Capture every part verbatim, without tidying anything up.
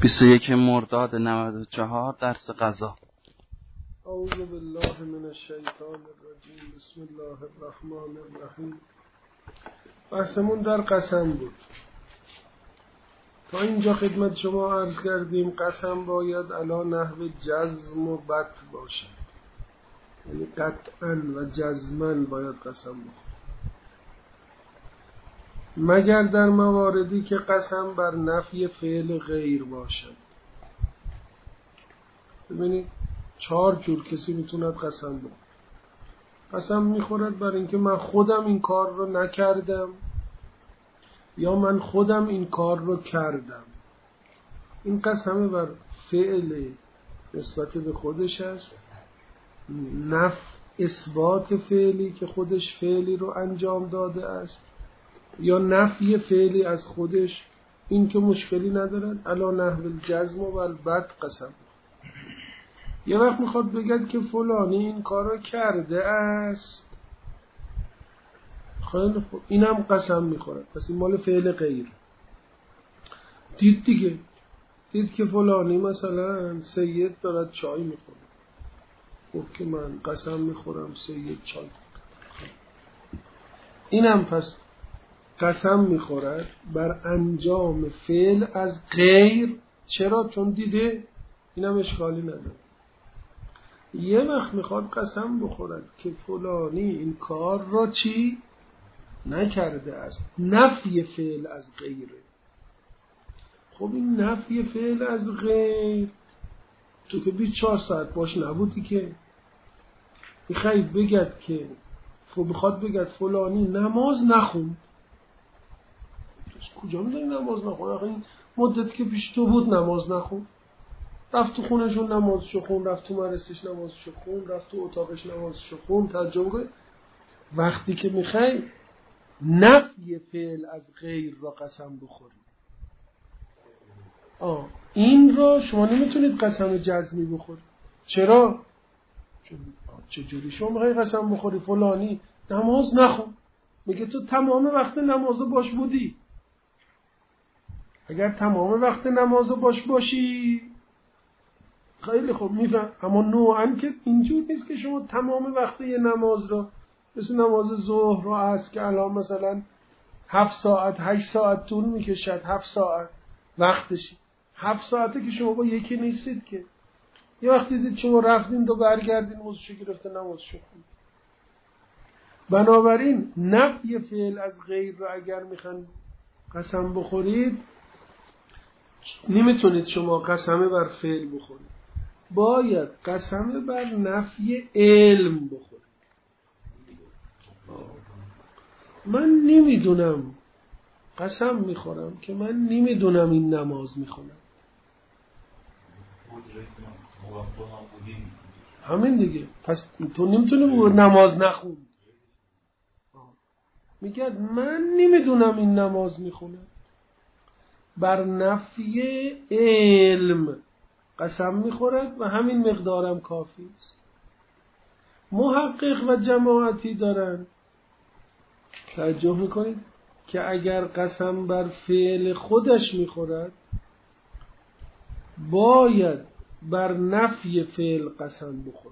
بیست و یک مرداد نود و چهار درس غذا. اعوذ بالله من الشیطان الرجیم. بسم الله الرحمن الرحیم. بحثمون در قسم بود. تا اینجا خدمت شما عرض کردیم قسم باید علی نحو جزم و بت باشد، یعنی قطعا و جزما باید قسم بخورد، مگر در مواردی که قسم بر نفی فعل غیر باشد. ببینید چهار جور کسی میتوند قسم بخورد. قسم میخورد بر اینکه من خودم این کار رو نکردم یا من خودم این کار رو کردم. این قسم بر فعل نسبت به خودش است، نف اثبات فعلی که خودش فعلی رو انجام داده است، یا نفی فعلی از خودش، این که مشکلی ندارد علی نحو الجزم و البت قسم. یه وقت میخواد بگد که فلانی این کارو کرده است، خیلی خوب، اینم قسم میخورد، پس این مال فعل غیر. دید دیگه، دید که فلانی مثلا سید دارد چای میخوره، گفت که من قسم میخورم سید چای خورد. اینم پس قسم میخورد بر انجام فعل از غیر. چرا؟ چون دیده. اینم اشکالی نداره. یه وقت میخواد قسم بخورد که فلانی این کار را چی؟ نکرده است، نفی فعل از غیره. خب این نفی فعل از غیر تو که بیست و چهار ساعت باش نبودی که میخوای بگد که بخواد بگد فلانی نماز نخوند. کجا میدونی نماز نخوند؟ این مدت که پیش تو بود نماز نخوند، رفت تو خونشون نمازشو خون، رفت تو مدرسهش نمازشو خون، رفت تو اتاقش نمازشو خون. ترجمه کنید، وقتی که میخوای نفی فعل از غیر را قسم بخوری، آه این را شما نمیتونید قسم جزمی بخوری. چرا؟ چجوری شما میخوای قسم بخوری فلانی نماز نخون؟ میگه تو تمام وقت نمازو باش بودی. اگر تمام وقت نمازو باش باشی خیلی خوب میفهم، اما نوعاً که اینجور نیست که شما تمام وقت یه نماز رو، مثل نماز ظهر و عصر که الان مثلا هفت ساعت هشت ساعت طول میکشد، هفت ساعت وقتشی، هفت ساعته که شما با یکی نیستید که. یه وقت دیدید شما رفتین و برگردین وضوشو گرفته نمازشو خوند. بنابراین نفی فعل از غیر رو اگر میخوان قسم بخورید، نمیتونید شما قسم بر فعل بخورید، باید قسم بر نفی علم بخورید. من نمیدونم، قسم میخورم که من نمیدونم این نماز میخونم. همین دیگه، پس تو نمیتونی نماز نخون. میگه من نمیدونم این نماز میخونم. بر نفی علم قسم میخورد و همین مقدارم کافی است. محقق و جماعتی دارند، توجه میکنید، که اگر قسم بر فعل خودش میخورد باید بر نفی فعل قسم بخور.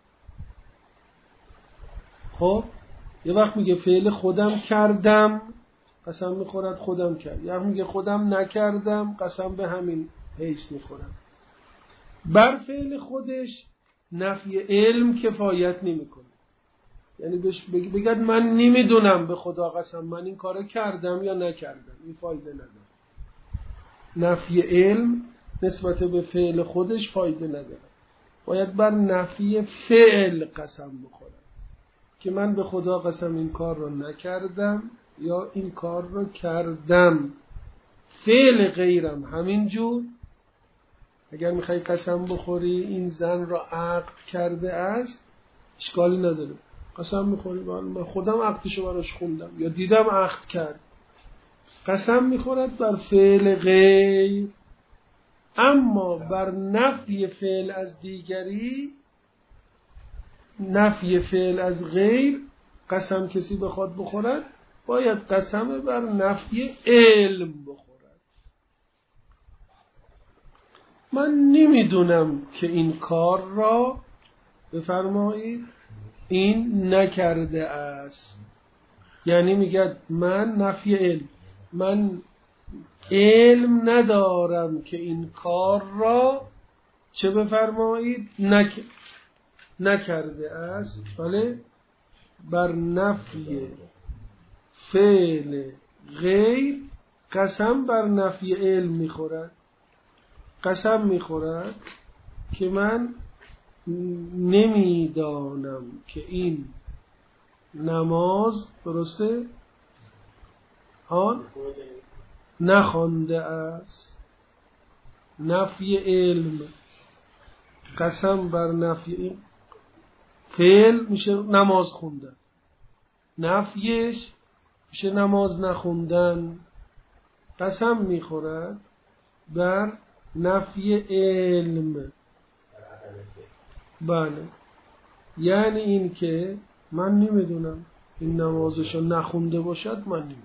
خب یه وقت میگه فعل خودم کردم قسم میخورد خودم کرد، یا میگه خودم نکردم قسم به همین حیث میخورم. بر فعل خودش نفی علم کفایت نمیکنه، یعنی بگید من نمیدونم به خدا قسم من این کارو کردم یا نکردم، این فایده نداره. نفی علم نسبت به فعل خودش فایده نداره، باید بر نفی فعل قسم بخورم که من به خدا قسم این کار رو نکردم یا این کار رو کردم. فعل غیرم همینجور. اگر میخوای قسم بخوری این زن را عقد کرده است، اشکالی نداره، قسم میخوری من خودم عقدشو براش خوندم یا دیدم عقد کرد. قسم میخورد بر فعل غیر. اما بر نفی فعل از دیگری، نفی فعل از غیر، قسم کسی بخواد بخورد باید قسم بر نفی علم بخورد. من نمیدونم که این کار را بفرمایید این نکرده است. یعنی میگه من نفی علم، من علم ندارم که این کار را چه بفرمایید نک... نکرده است. بله، بر نفی فعل غیر قسم بر نفی علم میخورد. قسم میخورد که من نمیدانم که این نماز درسته آن نخوانده است. نفی علم، قسم بر نفی فعل میشه نماز خوندن، نفیش میشه نماز نخوندن. قسم میخورد بر نفی علم. بله، یعنی این که من نمیدونم این نمازشو نخونده باشد، من نمیدونم.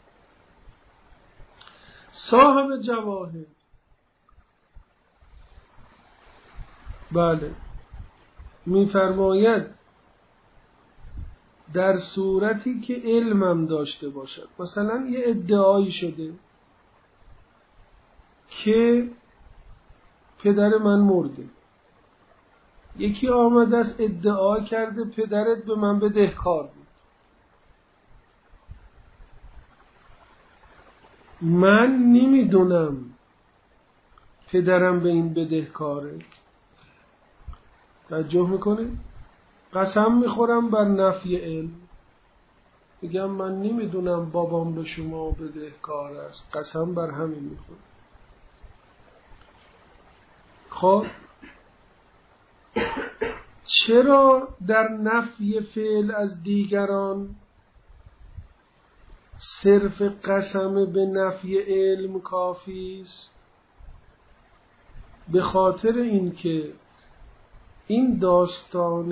صاحب جواهر، بله، میفرماید در صورتی که علمم داشته باشد. مثلا یه ادعایی شده که پدر من مرده، یکی آمده است ادعا کرده پدرت به من بدهکار بود. من نمیدونم پدرم به این بدهکاره. توجه میکنه؟ قسم میخورم بر نفی علم، میگم من نمیدونم بابام به شما بدهکار است، قسم بر همین میخورم. خب چرا در نفی فعل از دیگران صرف قسم به نفی علم کافی است؟ به خاطر اینکه این داستان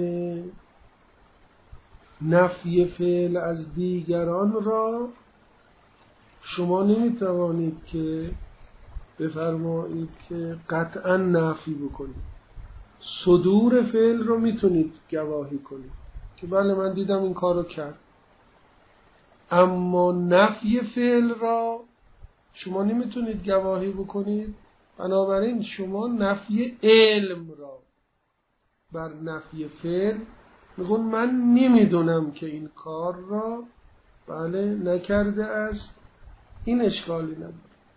نفی فعل از دیگران را شما نمیتوانید که بفرمایید که قطعا نفی بکنید. صدور فعل رو میتونید گواهی کنید که بله من دیدم این کارو کرد، اما نفی فعل را شما نمیتونید گواهی بکنید. بنابراین شما نفی علم را بر نفی فعل میگون من نمیدونم که این کار را بله نکرده است. این اشکالی نداره.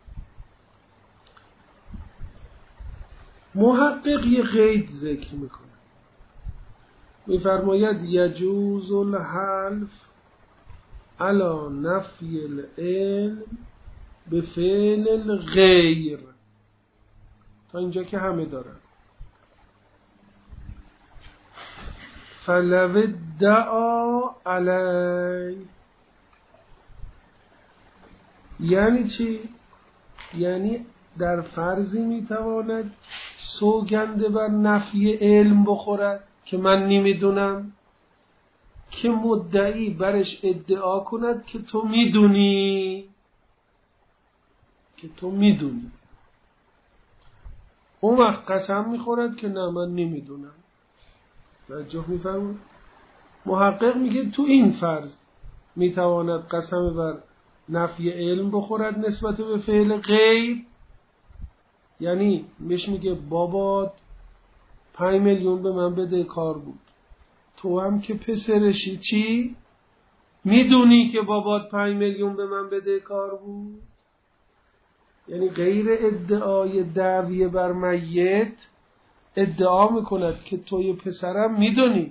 محقق یه قید ذکر میکنه، میفرماید یجوز الحلف علی نفی العلم به فعل الغیر. تا اینجا که همه دارن. فلو ادعا علی، یعنی چی؟ یعنی در فرضی میتواند سوگنده بر نفی علم بخورد که من نمیدونم، که مدعی برش ادعا کند که تو میدونی، که تو میدونی. اون وقت قسم میخورد که نه من نمیدونم. توجه میفرمون؟ محقق میگه تو این فرض میتواند قسم بر نفی علم بخورد نسبت به فعل غیر. یعنی بهش میگه بابات پنج میلیون به من بده کار بود، تو هم که پسرشی چی؟ میدونی که بابات پنج میلیون به من بده کار بود. یعنی غیر ادعای دعوی بر میت ادعا میکند که توی پسرم میدونی.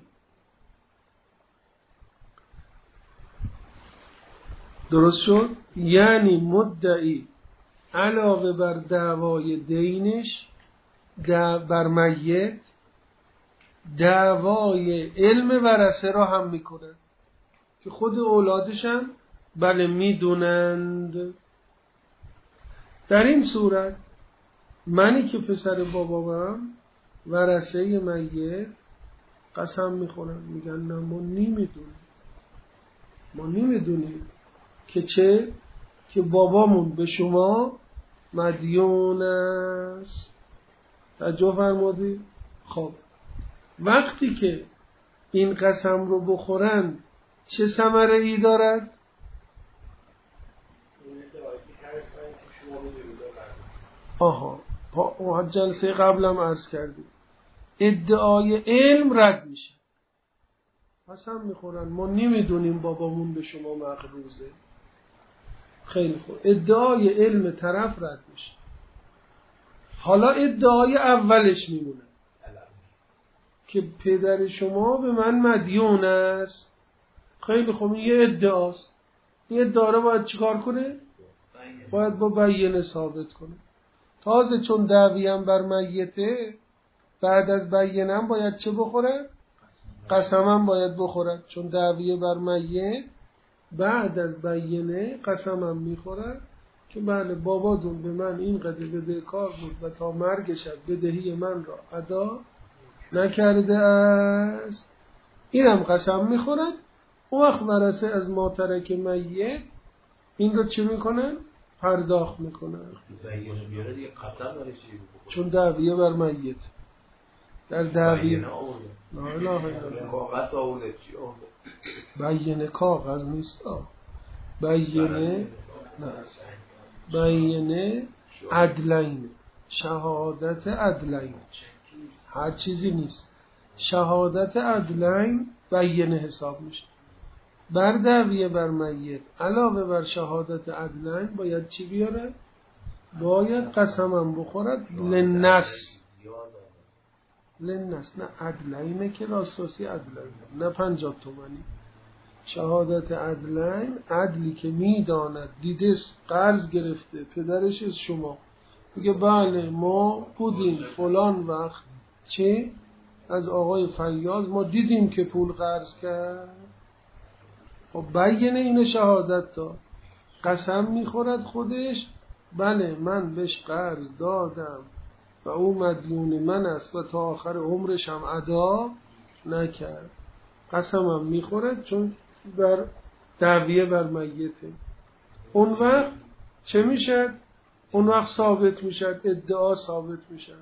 درست شد؟ یعنی مدعی علاوه بر دعوای دینش بر میت دعوای علم ورثه را هم میکنه که خود اولادش هم بله میدونند. در این صورت منی که پسر بابام ورثه میت قسم میخورن، میگن نه ما نمیدونیم، ما نمیدونیم که چه؟ که بابامون به شما مدیون است. توجه فرمودید؟ خب وقتی که این قسم رو بخورن چه ثمره ای دارد؟ آها ما جلسه قبلم عرض کردیم ادعای علم رد میشه. قسم میخورن ما نمیدونیم بابامون به شما مقروضه. خیلی خوب ادعای علم طرف رد میشه. حالا ادعای اولش میمونه که پدر شما به من مدیون است. خیلی خوب این یه ادعاست. این ادعا رو باید چیکار کنه؟ باید با بیانه ثابت کنه. تازه چون دعویم بر میته بعد از بیانم باید چه بخورد؟ قسمم باید بخورد. چون دعویه بر میت بعد از بیانه قسمم میخورد که بله بابادون به من این قدر بدهکار بود و تا مرگ شب بدهی من را ادا نکرده است. اینم قسم میخورد. اون وقت ورثه از ما ترک میت این رو چی میکنن؟ پرداخت میکنن. چون دعویه بر میت در دعویه کاغذ آورده چی آورده؟ بیانه کاغذ نیست. بیانه بیانه عدلین، شهادت عدلین، هر چیزی نیست. شهادت عدلین بیانه حساب میشه. بر دعویه بر میت علاوه بر شهادت عدلین باید چی بیاره؟ باید قسمم بخورد لنس لنس نه عدلینه که راست راستی عدلین نه پنجاه تومانی. شهادت عدلین عدلی که میداند دیده قرض گرفته پدرش از شما میگه بله ما بودیم فلان وقت چه از آقای فیاض ما دیدیم که پول قرض کرد. خب بیانه اینو شهادت داد. قسم میخورد خودش بله من بهش قرض دادم و او مدیون من است و تا آخر عمرش هم ادا نکرد. قسمم میخورد چون بر دعویه بر میته. اون وقت چه میشد؟ اون وقت ثابت میشد، ادعا ثابت میشد.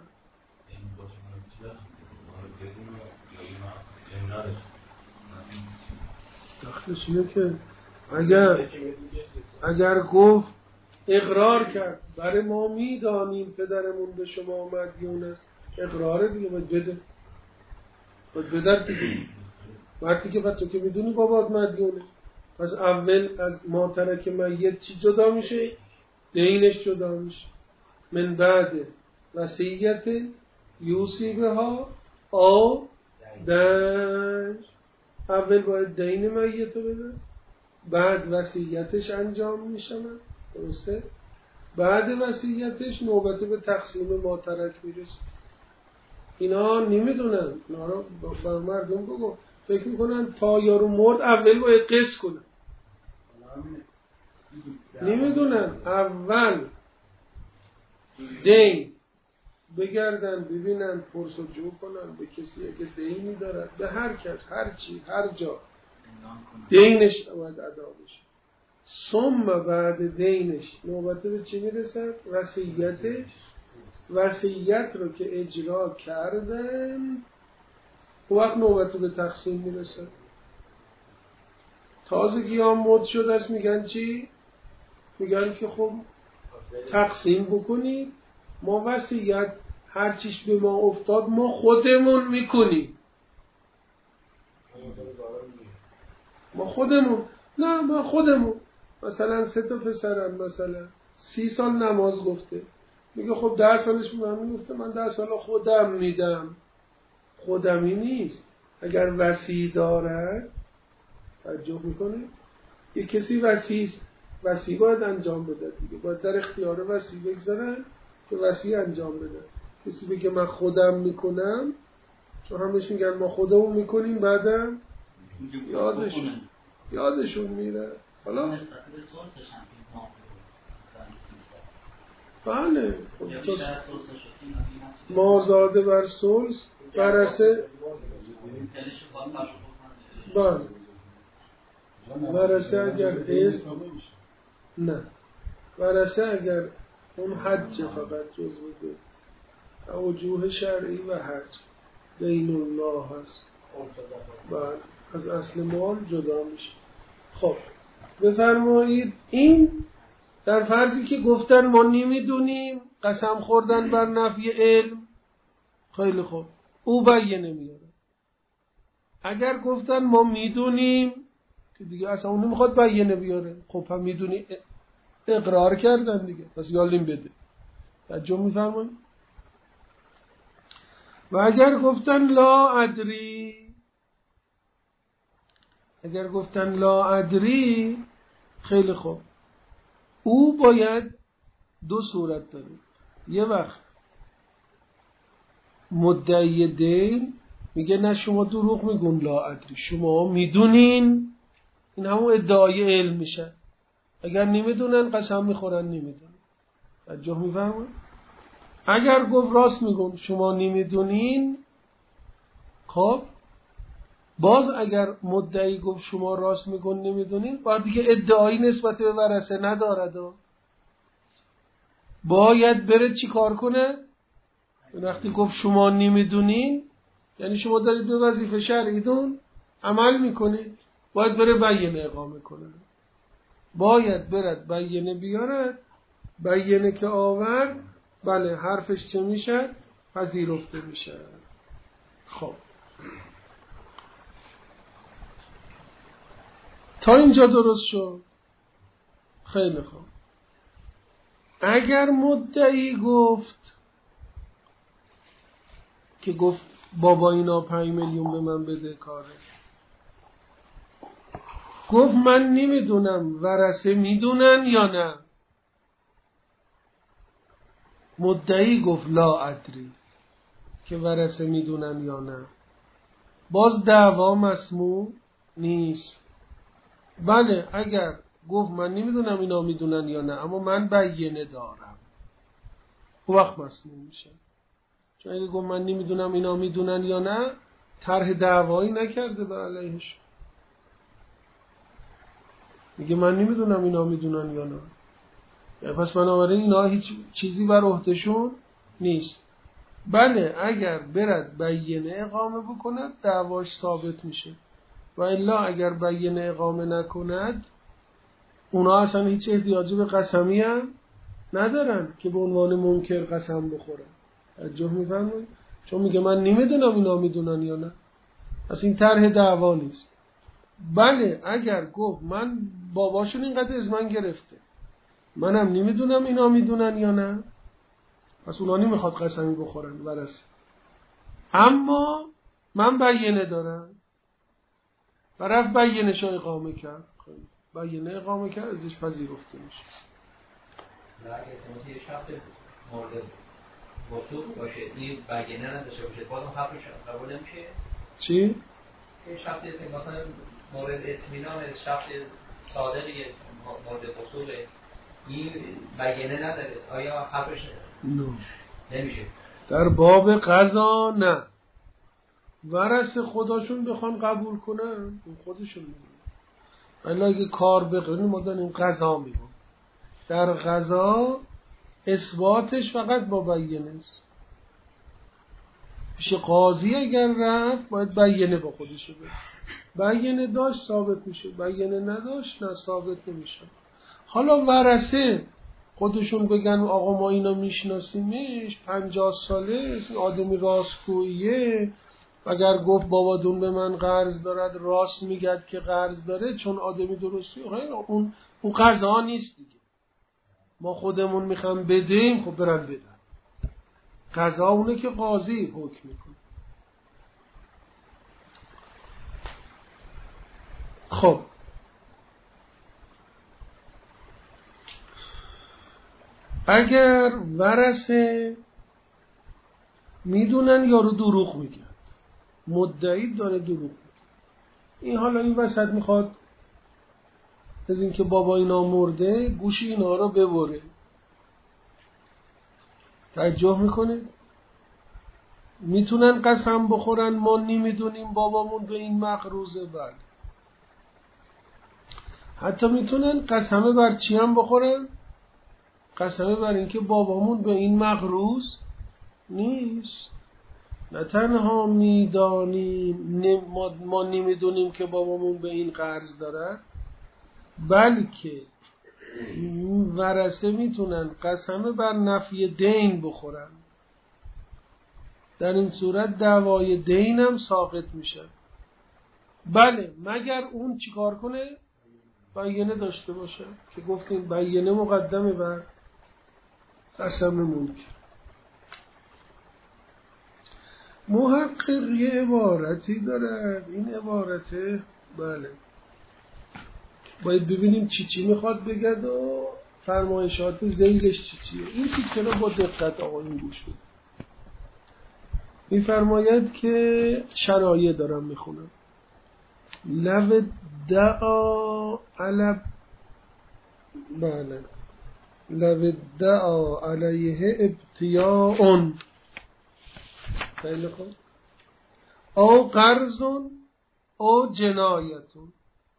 دختش اینه که اگر اگر گفت اقرار کرد برای ما میدانیم پدرمون به شما مدیون است، اقراره دیگه باید بده باید بده دیگه. وقتی که بعد تو که میدونی بابات مدیونه پس اول از ما ترک میت چی جدا میشه؟ دینش جدا میشه. من بعد وصیت یوسی بها او دنش اول باید دین میت رو بده بعد وصیتش انجام میشه. درسته؟ بعد وصیتش نوبت به تقسیم ما ترک میرسه. اینا نمیدونن. اینا رو با مردم بگو فکر میکنن تا یارو مرد اول باید قص کنن. نمیدونن اول دین بگردن ببینن پرسجو کنن به کسی اگه دینی دارد به هر کس هر چی هر جا دینش باید ادا بشه. ثم بعد دینش نوبت به چی میرسد؟ وصیتش. وصیت رو که اجرا کردن وقت نوبت به تقسیم میرسد. تازگی ها مد شده است میگن چی؟ میگن که خب تقسیم بکنید ما وصیت هر چیش به ما افتاد ما خودمون میکنیم. ما خودمون نه ما خودمون مثلا سه تا پسرم مثلا سی سال نماز گفته میگه خب ده سالش به من میگفته من ده سال خودم میدم. خودمی نیست. اگر وصی دارد توجه میکنه یه کسی وصی است وصی باید انجام بده دیگه باید در اختیار وصی بگذارن که وصی انجام بده. کسی بگه من خودم میکنم چون همش میگن ما خودمون میکنیم بعدم یادش یادشون میره. حالا بله مازاده بر سلس برسه بله برسه اگر حیث نه برسه اگر اون حج فقط جز بده وجوه شرعی و حج دین الله هست. بعد از اصل مال جدا میشه. خب بفرمایید این در فرضی که گفتن ما نمیدونیم، قسم خوردن بر نفی علم، خیلی خوب، او بیانه میاره. اگر گفتن ما میدونیم، که دیگه اصلا اون نمیخواد بیانه بیاره، خب هم میدونی اقرار کردن دیگه، پس یالیم بده. توجه میفرمایید؟ و اگر گفتن لا ادری، اگر گفتن لا ادری، خیلی خوب، او باید دو صورت داره. یه وقت مدعی دین میگه نه شما دروغ میگون لا ادری، شما میدونین، این همون ادعای علم میشه. اگر نمیدونن قسم میخورن نمیدونن. توجه میفهمون؟ اگر گفت راست میگون شما نمیدونین، خب باز اگر مدعی گفت شما راست میگون نمیدونین، باید دیگه ادعایی نسبت به ورثه ندارد و باید بره چی کار کنه؟ وقتی گفت شما نمیدونین یعنی شما دارید به وظیفه شرعیتون عمل میکنید، باید بره بیانه اقامه کنه، باید برد بیانه بیارد. بیانه که آورد، بله حرفش چه میشه؟ پذیرفته میشه. خب تا اینجا درست شد؟ خیلی خوب. اگر مدعی گفت که گفت بابا اینا پنج میلیون به من بده کاره، گفت من نمیدونم ورثه میدونن یا نه، مدعی گفت لا ادری که ورثه میدونن یا نه، باز دعوا مسموع نیست. بله اگر گفت من نمیدونم اینا میدونن یا نه اما من بیانه دارم، اون وقت مسموع میشه. چون اگه گفت من نمیدونم اینا میدونن یا نه، طرح دعوایی نکرده به علیهش، میگه من نمیدونم اینا میدونن یا نه، یعنی پس بنابراین اینا هیچ چیزی بر عهدهشون نیست. بله اگر برد بیانه اقامه بکند دعواش ثابت میشه، و الا اگر بیانه اقامه نکند اونا اصلا هیچ احتیاجی به قسمی هم ندارن که به عنوان منکر قسم بخورن. توجه می‌فرمایید؟ چون میگه من نمیدونم اینا میدونن یا نه، پس این طرح دعوا نیست. بله اگر گفت من باباشون اینقدر از من گرفته، منم نمیدونم اینا میدونن یا نه، پس اونا نمیخواد قسمی بخورن ورثه، اما من بیانه دارم و رفت بیانه‌شو اقامه کرد، بیانه اقامه کرد ازش پذیرفته میشه. نه اگه شخص مورد وثوق باشه این بیانه نداشته باشه بازم حرفش قبول نمیشه؟ چی؟ این شخصی که مثلا مورد اطمینان شخص صادقی مورد وثوق این بیانه نداره، آیا حرفش نمیشه؟ در باب قضا نه، ورثه خودشون بخوان قبول کنن خودشون میگن، ولی اگه کار بکنیم ما داریم قضا میگم. در قضا اثباتش فقط با بیانه است. پیش قاضی اگر رفت باید بیانه با خودش بده، بیانه داشت ثابت میشه، بیانه نداشت نه ثابت نمیشه. حالا ورثه خودشون بگن آقا ما اینا میشناسیمش، پنجاه ساله آدمی راستگوییه، اگر گفت بابادون به من قرض دارد راست میگد که قرض داره چون آدمی درستی، اون اون قضا نیست دیگه، ما خودمون میخوام بدیم، خب برن بدن. قضا اونه که قاضی حکم میکنه. خب اگر ورثه میدونن یارو دروغ میگه، مدعی داره دروغ میگه، این حالا این وسط میخواد از اینکه بابا اینا مرده گوش اینا رو ببره. توجه میکنه؟ میتونن قسم بخورن ما نمیدونیم بابامون به این مقروضه، بله. حتی میتونن قسم بر چی هم بخورن؟ قسم بر اینکه بابامون به این مقروض نیست. نه تنها میدانیم ما, ما نمیدونیم که بابامون به این قرض دارد، بلکه ورثه میتونن قسم بر نفی دین بخورن. در این صورت دعوای دین هم ساقط میشه. بله مگر اون چیکار کنه؟ بیینه داشته باشه که گفتیم بیینه مقدمه بر قسم منکر. محقق یه عبارتی دارد، این عبارته بله باید ببینیم چی چی میخواد بگد و فرمایشات ذیلش چی چیه. این تیکه رو با دقت آقایون گوش بدید. میفرماید که شرایع دارم میخونم. لو دعا علب بله لو دعا علیه ابتیاء خیلی خوب او قرض او جنایتون.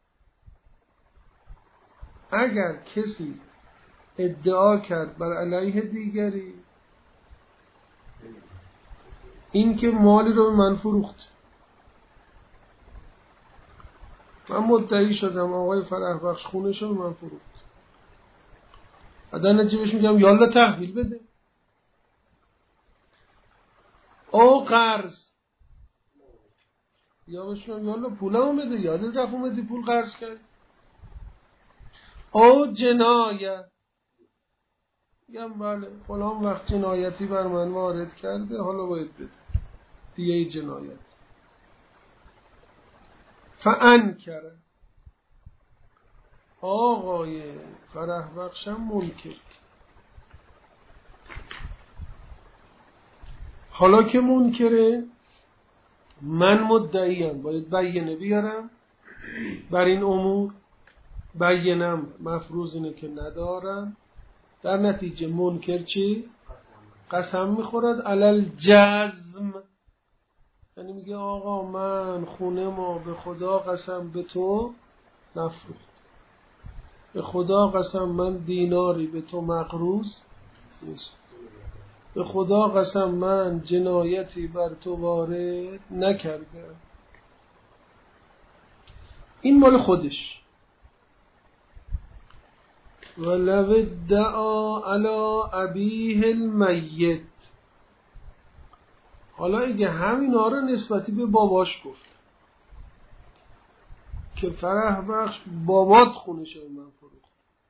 اگر کسی ادعا کرد بر علیه دیگری این که مالی رو من فروخت، من مدعی شدم آقای فرح بخش خونش رو من فروخت، بعد نجیبش میگم یالا تحویل بده. او قرض یا بشم یالا پولمو بده، یادت رفت اومدی پول قرض کرد. او جنایت میگم بله فلان وقت جنایتی بر من وارد کرده، حالا باید بده دیگه جنایت. فانکر آقای فرح بخشم منکر. حالا که منکره من مدعیم باید بیینه بیارم بر این امور. بیینم مفروض اینه که ندارم، در نتیجه منکر چی؟ قسم میخورد علل جزم، یعنی میگه آقا من خونه ما به خدا قسم به تو نفروخت، به خدا قسم من دیناری به تو مقروض نیست، به خدا قسم من جنایتی بر تو وارد نکردم. این مال خودش. ولو ادعا علی ابیه المیت. حالا اگه همینا رو نسبتی به باباش گفت که فرح بخش بابات خونش رو من فروخت،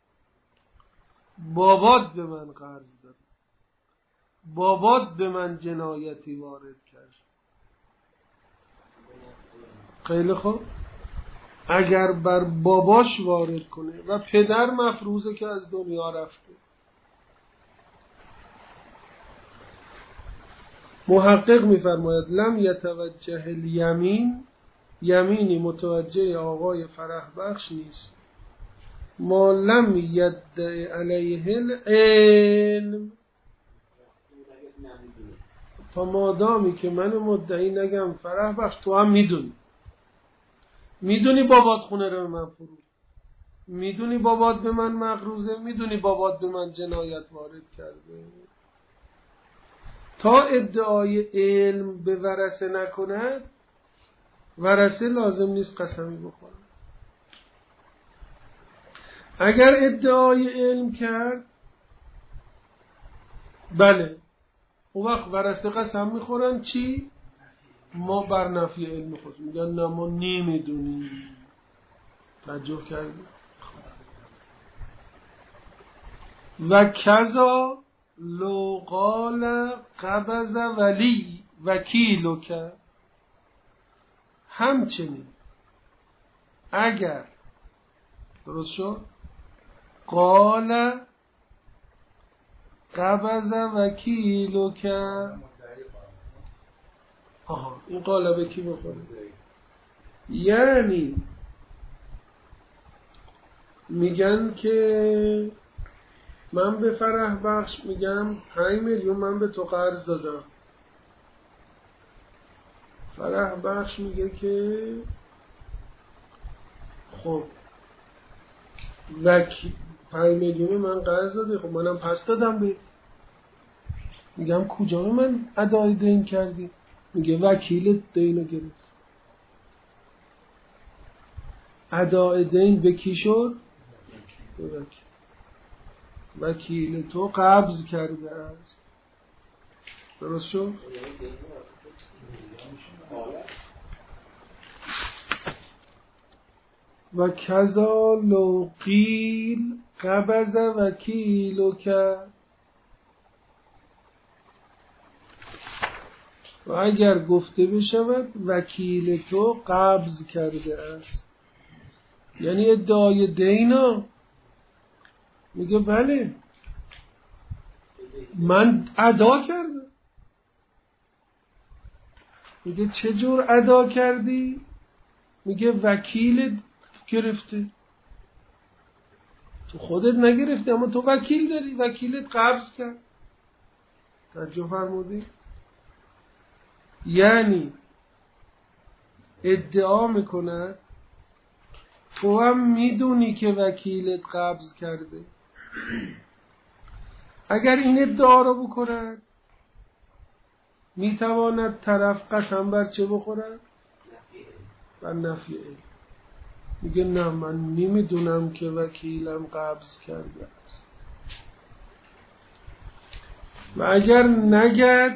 بابات به من قرض داد، بابات به من جنایتی وارد کرد. خیلی خوب، اگر بر باباش وارد کنه و پدر مفروضه که از دنیا رفته، محقق میفرماید لم یتوجه الیمین، یمینی متوجه آقای فرح بخش نیست، ما لم یدعی علیه العلم، تا مادامی که من مدعی نگم فرح بخش تو هم میدونی میدونی بابات خونه رو من فروخت، میدونی بابات به من مقروضه، میدونی بابات به من جنایت وارد کرده، تا ادعای علم به ورثه نکند ورثه لازم نیست قسمی بخوره. اگر ادعای علم کرد بله اون وقت ورثه قسم میخورن چی؟ ما بر نفی علم خود میگن نه ما نمیدونیم. توجه کردیم؟ و کذا لو قال قبض ولی وکیلو کرد، همچنین اگر درست شد قال قبض وکیلو کرد، آها این قال به کی بخوره؟ یعنی میگن که من به فرح بخش میگم پنج میلیون من به تو قرض دادم، فرح بخش میگه که خب وکی پنج میلیون من قرض داده، خب منم پس دادم بهت. میگم کجا من ادای دین کردی؟ میگه وکیل دینو گرفت. ادای دین به کی شد؟ به وکیل. وکیل تو قبض کرده است. درست شد؟ و کذا لو قیل قبض وکیلک، و اگر گفته بشود وکیل تو قبض کرده است، یعنی ادعای دینا، میگه بله من ادا کردم. میگه چه جور ادا کردی؟ میگه وکیل گرفته. تو خودت نگرفتی اما تو وکیل داری، وکیلت قبض کرد. توجه فرمودی؟ یعنی ادعا میکند تو هم میدونی که وکیلت قبض کرده. اگر این ادعا رو بکند میتواند طرف قسم بر چه بخورد؟ بر نفی علم. میگه نه من نمیدونم که وکیلم قبض کرده است. و اگر نگد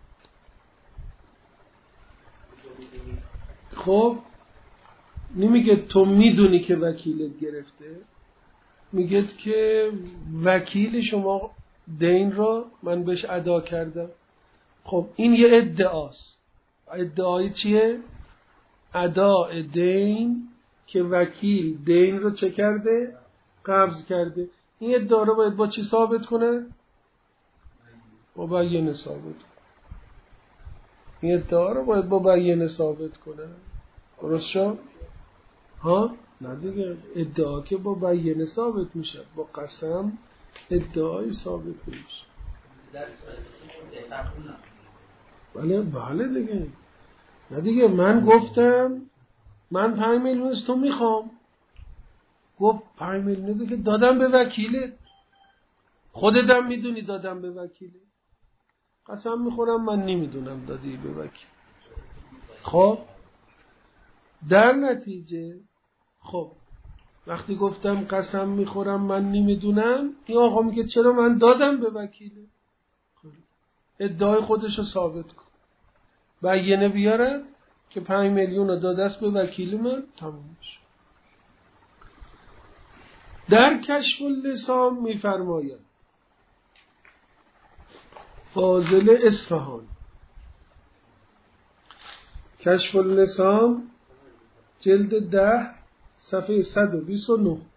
خب نمیگه تو میدونی که وکیلت گرفته، میگه که وکیل شما دین رو من بهش ادا کردم. خب این یه ادعاست. ادعای چیه؟ اداء دین که وکیل دین رو چه کرده؟ قبض کرده. این ادعا رو باید با چی ثابت کنه؟ با بیانه ثابت کنه. این ادعا رو باید با بیانه ثابت کنه. درست شد؟ ها؟ نه دیگه ادعا که با بیانه ثابت میشه، با قسم ادعای ثابت میشه. بله بله دیگه. نه دیگه من گفتم من پنج میلیون از تو میخوام، گفت پنج میلیون دیگه دادم به وکیلت، خودت هم میدونی دادم به وکیلت، قسم میخورم من نمیدونم دادی به وکیل. خب در نتیجه خب وقتی گفتم قسم میخورم من نمیدونم، این آقا میگه چرا من دادم به وکیلت. ادعای خودشو ثابت کن، بیانه بیارن که پنج میلیون رو داده است به وکیل من، تموم میشه. در کشف اللسان میفرماید فاضل اصفهان، کشف اللسان جلد ده صفحه صد و بیست و نه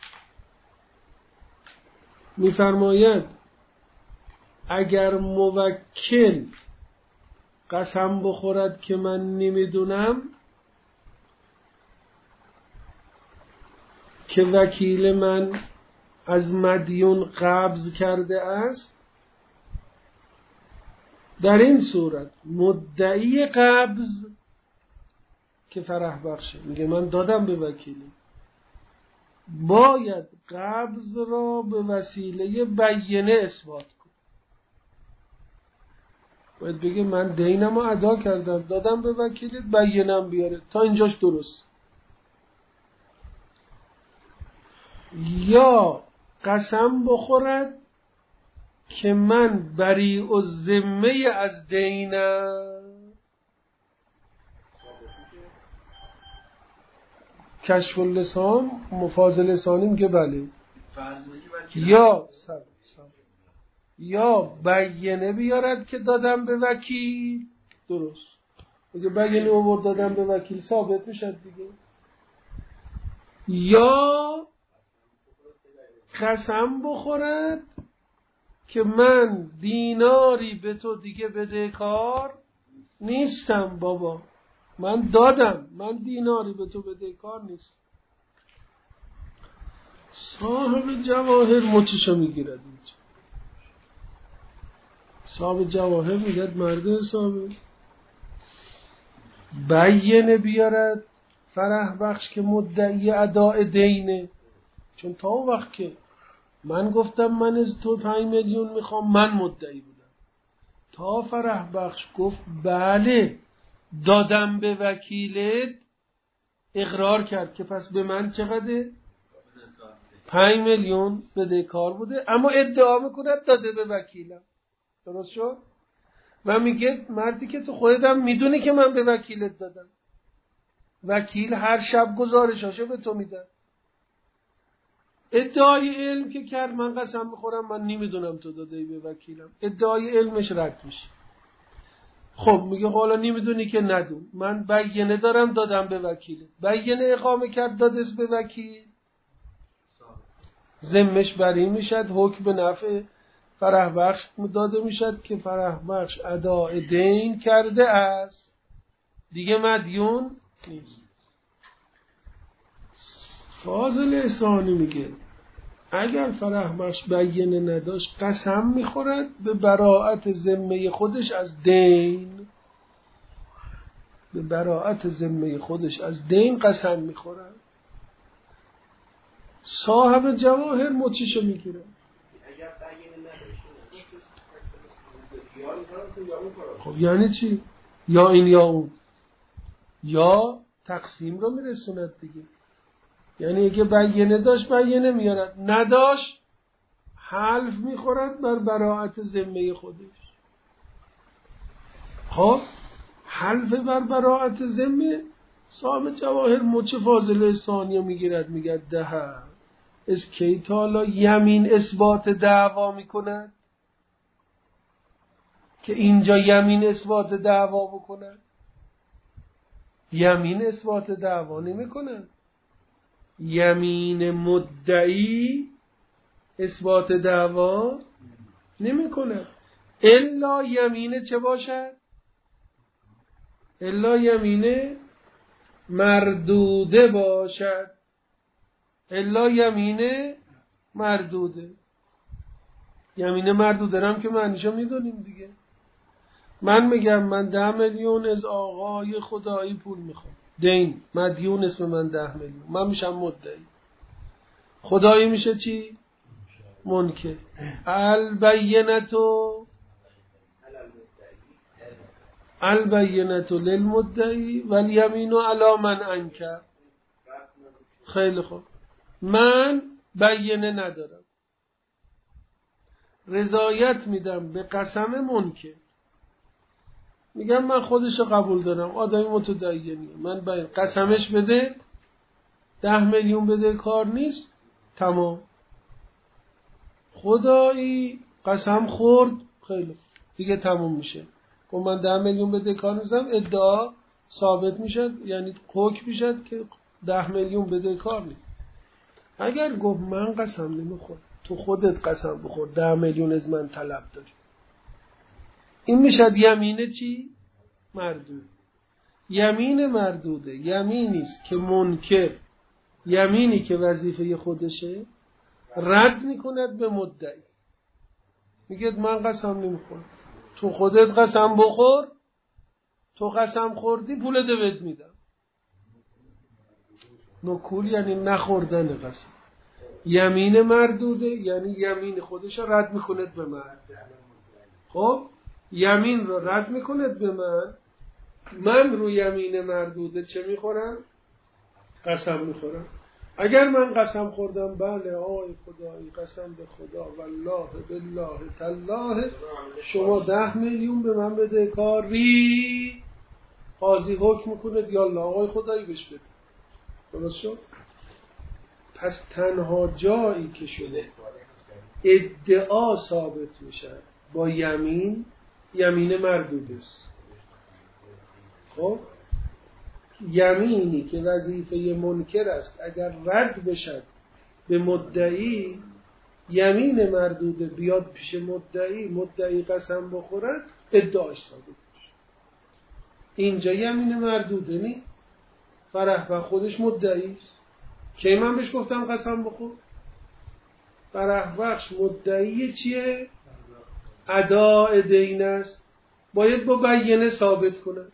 میفرماید اگر موکل قسم بخورد که من نمیدونم که وکیل من از مدیون قبض کرده است، در این صورت مدعی قبض که فرح بخشه میگه من دادم به وکیلی، باید قبض را به وسیله بیانه اثبات کن. باید بگه من دینم رو ادا کردم دادم به وکیلت، بیانم بیاره. تا اینجاش درست. یا قسم بخورد که من بریء الذمه از دینم، کشف اللسان مفاضل لسانی میگه بله. یا سب سب. یا بیانه بیارد که دادم به وکیل، درست. اگه بیانه آورد دادم به وکیل ثابت میشه دیگه. یا قسم بخورد که من دیناری به تو دیگه بدهکار نیستم بابا، من دادم، من دیناری به تو بدهکار نیست. صاحب جواهر مچشو میگیرد اینجا. صاحب جواهر میگد مرد حسابی بیانه بیارد فرح بخش که مدعی اداء دینه، چون تا اون وقت که من گفتم من از تو پنج میلیون میخوام من مدعی بودم، تا فرح بخش گفت بله دادم به وکیلت، اقرار کرد که پس به من چقدر؟ پنج میلیون بدهکار بوده، اما ادعا میکند داده به وکیلم. درست شد؟ و میگه مردی که تو خودت میدونی که من به وکیلت دادم، وکیل هر شب گزارشاشو به تو میده. ادعای علم که کرد من قسم میخورم من نمیدونم تو داده به وکیلم، ادعای علمش رد میشه. خب میگه حالا نمیدونی که ندون، من بیانه دارم دادم به وکیلت، بیانه اقامه کرد دادس به وکیل، ذمش بری میشد، حکم به نفع فرح بخش داده میشد که فرح بخش اداء دین کرده است، دیگه مدیون نیست. فاضل احسانی میگه اگر فرح بخش بیانه نداشت قسم میخورد به براءت ذمه خودش از دین، به براءت ذمه خودش از دین قسم میخورد. صاحب جواهر مچشو میگیره. خب یعنی چی؟ یا این یا اون، یا تقسیم رو میرسوند دیگه. یعنی اگه بیانه داشت بیانه میارد، نداشت حلف میخورد بر براءت ذمه خودش. خب حلف بر براءت ذمه، صاحب جواهر مچ فاضل ثانیه میگیرد، میگه ده از کی تالا یمین اثبات دعوا میکند که اینجا یمین اثبات دعوا بکند؟ یمین اثبات دعوا نمیکند. یمین مدعی اثبات دعوا نمیکند الا یمین چه باشد؟ الا یمین مردوده باشد. الا یمین مردوده. یمین مردوده هم که معنیشو میدونیم دیگه. من میگم من ده میلیون از آقای خدایی پول میخوام، دین مدیون اسم من ده میلیون، من میشم مدعی، خدایی میشه چی؟ منکر. البینتو البینتو للمدعی والیمینو علی من انکر. خیلی خوب، من بیانه ندارم، رضایت میدم به قسم منکر، میگم من خودشو قبول دارم، آدمی متدینیه، من باید قسمش بده ده میلیون بده کار نیست، تمام. خدایی قسم خورد، خیلی دیگه تمام میشه. خب من ده میلیون بده کار نیستم، ادعا ثابت میشد، یعنی حکم میشد که ده میلیون بده کار نیست. اگر گفت من قسم نمیخورم، تو خودت قسم بخور ده میلیون از من طلب داری، این میشد یمینه چی؟ مردود. یمین مردوده یمینی است که منکر، یمینی که وظیفه خودشه رد میکند به مدعی، میگه من قسم نمیخورم، تو خودت قسم بخور، تو قسم خوردی پول دوید میدم. نکول یعنی نخوردن قسم. یمین مردوده یعنی یمین خودش رد میکند به من. خب یمین رو رد میکند به من، من رو یمین مردوده چه میخورم؟ قسم میخورم. اگر من قسم خوردم بله آقای خدایی قسم به خدا والله بالله تالله شما ده میلیون به من بده کاری، قاضی حکم میکند یالله آقای خدایی بهش بده. درست شد؟ پس تنها جایی که شده ادعا ثابت میشه با یمین، یمین مردود است. خب یمینی که وظیفه منکر است اگر رد بشد به مدعی، یمین مردوده بیاد پیش مدعی، مدعی قسم بخورد، ادعاش ثابت میشه. اینجا یمین مردوده نی، فرح و خودش مدعی است. کی من بهش گفتم قسم بخور؟ فرح بخش مدعی چیه؟ اداء دین است، باید با بیانه ثابت کنه.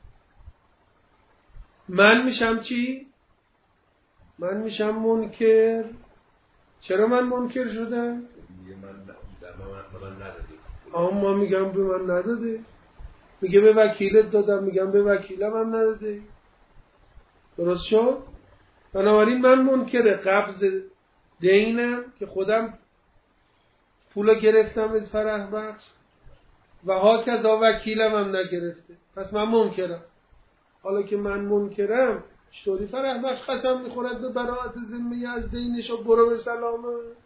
من میشم چی؟ من میشم منکر. چرا من منکر شدم؟ میگه من در من من ندادی اما میگم به من نداده. میگه به وکیلت دادم، میگم به وکیلم هم نداده. درست شد؟ بنابراین من منکر قبض دینم که خودم پول گرفتم از فرح بخش و ها کذا وکیلم هم نگرفته، پس من منکرم. حالا که من منکرم چطوری فرح بخش قسم میخورد به براءت ذمه از دینش و برو به سلامه؟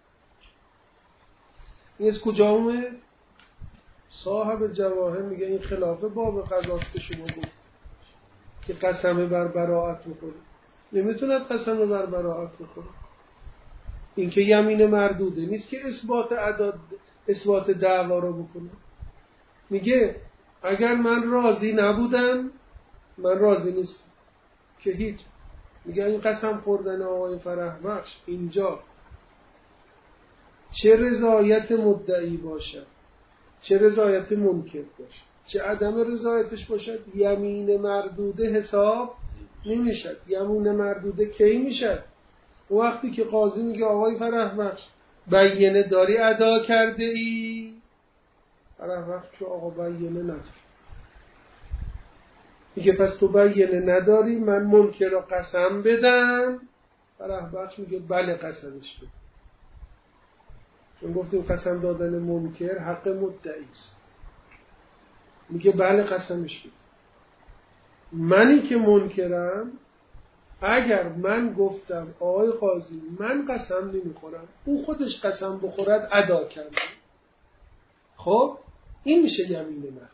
این از کجا اومد؟ صاحب جواهر میگه این خلاف باب قضاست که شما گفت که قسم بر براءت میخوره. نمیتوند قسم بر براءت میخوره. این که یمین مردوده نیست که اثبات عداد اثبات دعوا رو بکنه. میگه اگر من راضی نبودم من راضی نیستم که هیچ. میگه این قسم خوردن آقای فرح بخش اینجا چه رضایت مدعی باشد چه رضایت منکر باشد چه عدم رضایتش باشد یمین مردوده حساب نمیشد. یمین مردوده کی میشد؟ وقتی که قاضی میگه آقای فرح بخش بیینه داری ادا کرده ای؟ فرح بخش که آقا بیینه نداری. میگه پس تو بیینه نداری، من منکر را قسم بدم. فرح بخش میگه بله قسمش بده. چون گفتیم قسم دادن منکر حق مدعی است. میگه بله قسمش بده. منی که منکرم اگر من گفتم آقای قاضی من قسم نمیخورم، اون خودش قسم بخورد ادا کرده، خب این میشه یمین مرد.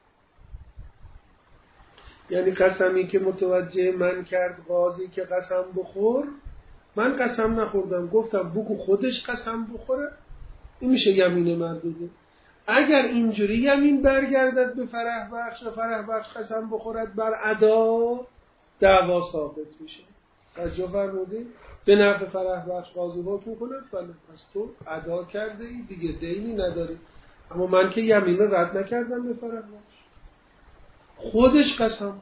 یعنی قسمی که متوجه من کرد قاضی که قسم بخور، من قسم نخوردم گفتم بگو خودش قسم بخوره، این میشه یمین مردوده. اگر اینجوری یمین برگردد به فرح بخش و فرح بخش قسم بخورد بر ادا، دعوا ثابت میشه. توجه فرمودید؟ به نفع فرح بخش قاضی حکم میکنه بله پس تو ادا کرده ای دیگه، دینی نداری. اما من که یمین رد نکردم به فرح بخش، خودش قسم.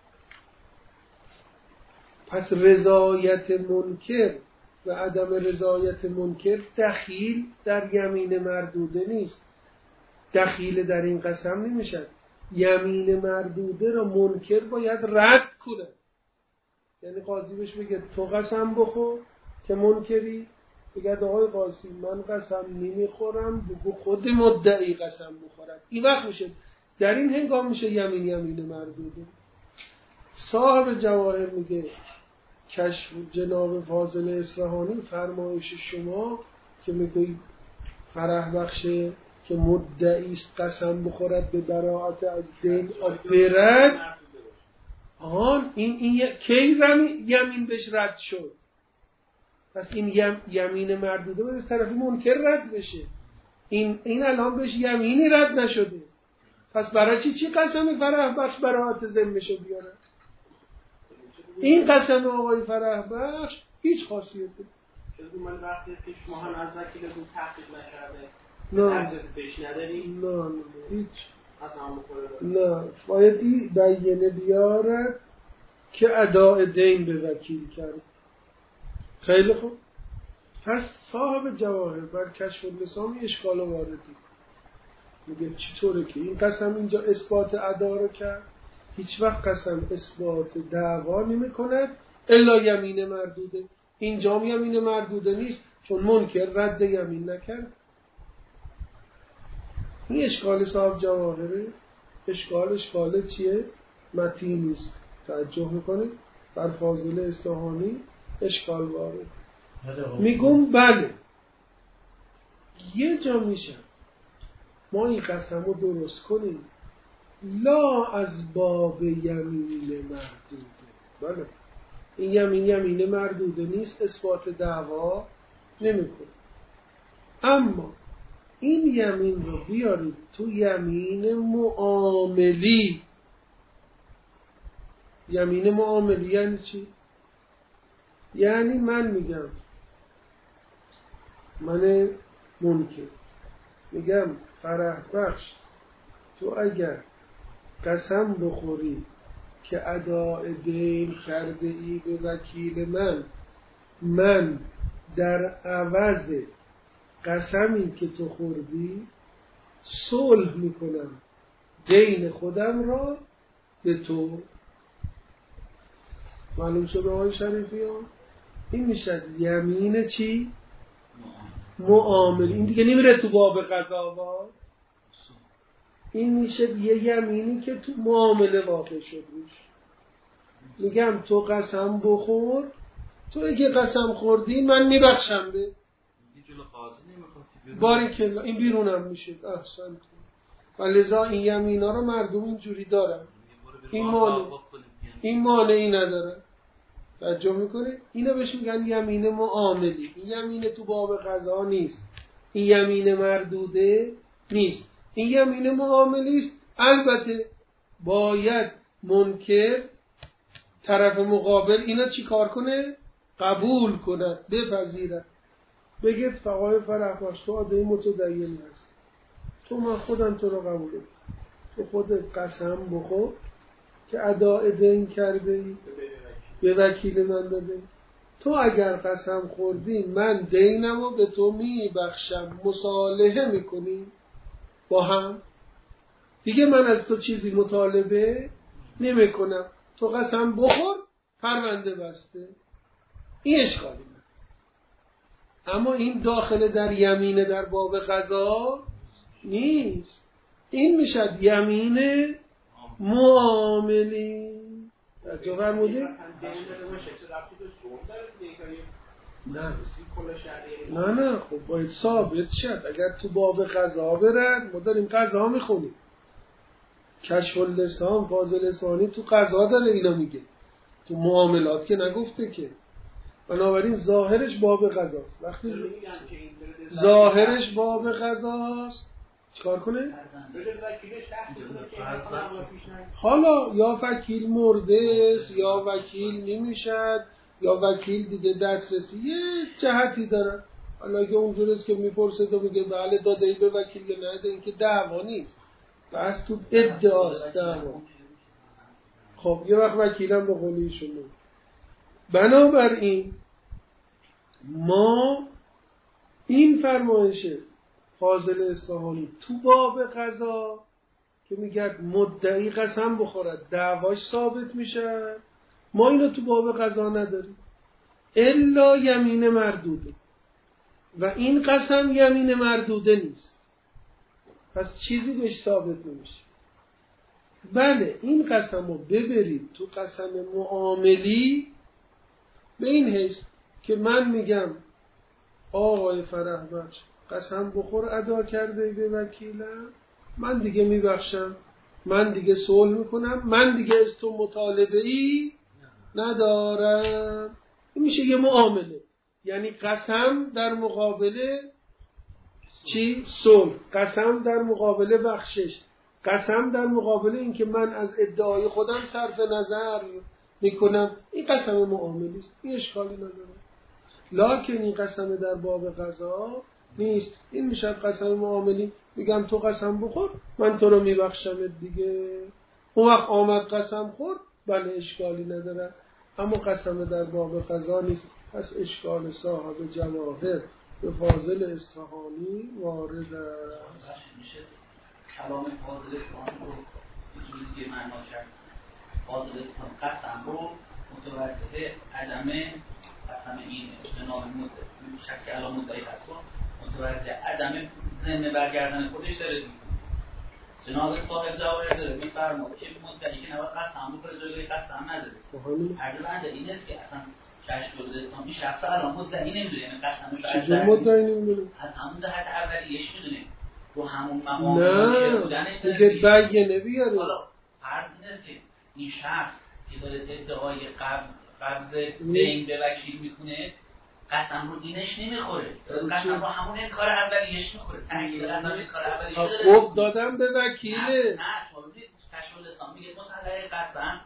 پس رضایت منکر و عدم رضایت منکر دخیل در یمین مردوده نیست، دخیل در این قسم نمیشه. یمین مردوده را منکر باید رد کنه. یعنی قاضی بهش بگه تو قسم بخور که منکری، بگه آقای قاضی من قسم نمیخورم، بگو خود مدعی قسم بخورد. این وقت میشه، در این هنگام میشه یمین یمین مردوده. صاحب جواهر میگه کشف جناب فاضل اصفهانی فرمایش شما که میگوی فرح بخشه که مدعی است قسم بخورد به براءت از دین برد، آن این این کی یمین بهش رد شد؟ پس این یم یمین مردوده به طرف منکر رد بشه. این این الان بهش یمینی رد نشده، پس برای چی چی قسمی فرح بخش براءت ذمه‌شو بیاره؟ این قسم آقای فرح بخش هیچ خاصیتی شده. من وقتی است که شما هم از وکیلتون تحقیق نکرده نه دسترسی بهش نداری؟ نه نه هیچ قسم بخوره. نه باید این بیانه بیارد که اداء دین به وکیل کرد. خیلی خوب. پس صاحب جواهر بر کشف اللسان اشکال واردی میگه چطوره که این قسم اینجا اثبات ادا رو کرد؟ هیچ وقت قسم اثبات دعوا نمی کند الا یمین مردوده. اینجا یمین مردوده نیست چون منکر رد یمین نکرد. این اشکال صاحب جواهره. اشکال اشکال چیه؟ متین نیست. توجه میکنید بر فاضل اصفهانی اشکال وارد. میگم بله یه جا میشه ما این قسم رو درست کنیم لا از باب یمین مردوده. بله این یمین یمین مردوده نیست، اثبات دعوا نمیکنه. اما این یمین رو بیارید تو یمین معاملی. یمین معاملی یعنی چی؟ یعنی من میگم من منکر میگم فرح بخش تو اگر قسم بخوری که اداء دین کرده ای به وکیل من، من در عوض قسمی که تو خوردی صلح میکنم دین خودم را به تو. معلوم شد آقای شریفیان؟ این میشه یمین چی؟ معامله. این دیگه نمیره تو باب قضاوت. این میشه یه یمینی که تو معامله واقع شد روش. میگم تو قسم بخور، تو اگه قسم خوردی من میبخشم به باری که این بیرونم میشه. احسن. و لذا این یمینا رو مردم اینجوری دارن. این مانع این مانعی نداره. توجه میکنه؟ اینا بهش میگن یمین معاملی. این یمین تو باب قضا نیست، این یمین مردوده نیست، این یمین معاملی است. البته باید منکر طرف مقابل اینا چی کار کنه؟ قبول کنه، بپذیره. بگید فقای فرحبخش تو آدمی متدینی هست، تو من خودم تو رو قبوله، تو خودت قسم بخور که اداء دین کرده ای به وکیل من بده. تو اگر قسم خوردی من دینم رو به تو میبخشم، مصالحه میکنی با هم دیگه، من از تو چیزی مطالبه نمی کنم. تو قسم بخور، پرونده بسته. این اشکالی من. اما این داخل در یمینه در باب قضا نیست. این میشد یمین معاملی. توجه فرمودید؟ نه نه نه خب باید ثابت شد. اگر تو باب قضا برد، ما داریم قضا میخونیم، کشف اللسان فاضل لسانی تو قضا داره اینا میگه، تو معاملات که نگفته که. بنابراین ظاهرش باب قضاست. وقتی ظاهرش باب قضاست چیکار کنه؟ حالا یا وکیل مرده است، یا وکیل نمیشد، یا وکیل دیگه دسترسی یه جهتی داره. حالا اگه اونجوری است که میپرسه تو میگه بله داده ای به وکیل یا نده، این که دعوا نیست، بس تو ادعاست دعوا. خب یه وقت وکیلم به قولی شما. بنابراین ما این فرمایشه فاضل اصفهانی تو باب قضا که میگه مدعی قسم بخورد دعواش ثابت میشه، ما اینو تو باب قضا نداریم الا یمین مردوده، و این قسم یمین مردوده نیست، پس چیزی بهش ثابت نمیشه. بله این قسم رو ببرید تو قسم معاملی به این حیث که من میگم آقای فرحبخش قسم بخور ادا کرده به وکیلم، من دیگه میبخشم، من دیگه صلح میکنم، من دیگه از تو مطالبه ای ندارم. این میشه یه معامله، یعنی قسم در مقابل چی؟ صلح. قسم در مقابل بخشش. قسم در مقابل این که من از ادعای خودم صرف نظر میکنم. این قسم معاملی است، این اشکالی نداره. لکن این قسم در باب قضا نیست. این میشه قسم معاملی. میگم تو قسم بخور، من تو رو میبخشم دیگه. اون وقت آمد قسم خورد، بله اشکالی نداره. اما قسم در باب قضا نیست. پس اشکال صاحب جواهر به فاضل اصفهانی وارد است. کلام فاضل اصفهانی رو اینجوری دیگه معنا کرد. فاضل اصفهانی قسم رو متوجه عدم قسم این جناب مدعی شخصی الان مدعی هست متوجه عدم ذمه برگردن خودش داره میکنه. جناب صاحب جواهر داره میفرماد که مدعی که نباید قسم بخوره جلوی قسم نداره. عرض بنده این است که اصلا کشف الاسلامی شخص الان مدعی نمیدونه، یعنی قسمش چجور مدعی نمیدونه؟ از همون جهت اولیش میدونه، رو همون مقام منکر بودنش داره. نه دیگه بیانه بیاره. حالا عرض این است که این شخص که داره ادعای قبض قبض دین به وکیل میکنه قسم رو دینش نمیخوره، قسم رو همون انکار اولیش میخوره. تأکید قسم انکار اولیش داره. خب دادم به وکیله. نه نه شما ببینید کشف الاسلام میگه مطلقه قسم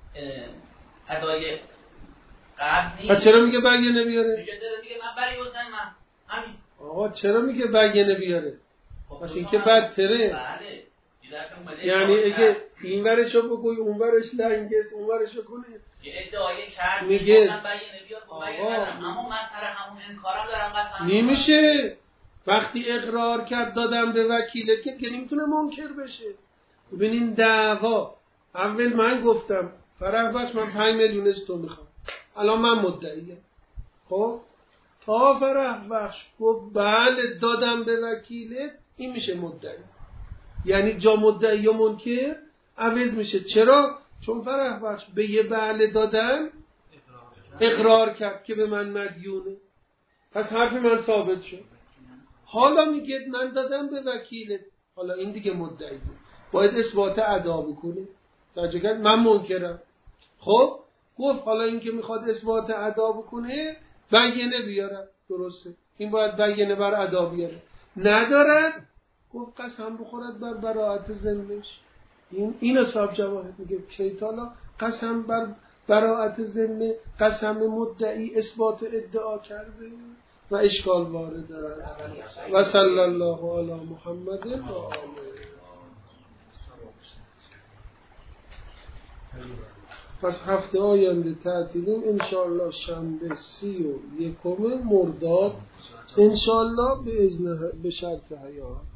ادای قبض نیست. پس چرا میگه بیانه بیاره؟ میگه داره میگه من برای وزن من همین. آقا چرا میگه بیانه بیاره؟ پس این که بدتره. بله. یعنی اگه این ورشو بگوی اون ورش لنگست اون ورشو کنه یه ادعای کرد میگه من بیانه بیاد با بیانه ندارم، اما من سر همون انکارم دارم قسم نمیشه. وقتی اقرار کرد دادم به وکیلت که دیگه نمیتونه منکر بشه. ببینین دعوا، اول من گفتم فرح بخش من پنج میلیون از تو میخوام، الان من مدعیم. خب تا فرح بخش گفت بله دادم به وکیلت، این میشه مدعی. یعنی جا مدعی یا منکر عوض میشه. چرا؟ چون فرح بخش به یه بله دادن اقرار کرد که به من مدیونه، پس حرف من ثابت شد. حالا میگه من دادم به وکیلت، حالا این دیگه مدعی بود، باید اثبات ادا بکنه. درجه من منکرم. خب گفت حالا این که میخواد اثبات ادا بکنه بینه بیاره، درسته، این باید بینه بر ادا بیاره. ندارد گفت قسم بخورد بر براءت ذمش. این این صاحب جواهر میگه شیطانا قسم بر براءت ذمه، قسم مدعی اثبات ادعا کرده و اشکال وارد است. و صلی الله علی محمد و آله. پس هفته آینده تعطیلیم انشاءالله، شنبه سی و یکم مرداد انشاءالله به اذن به شرط حیات.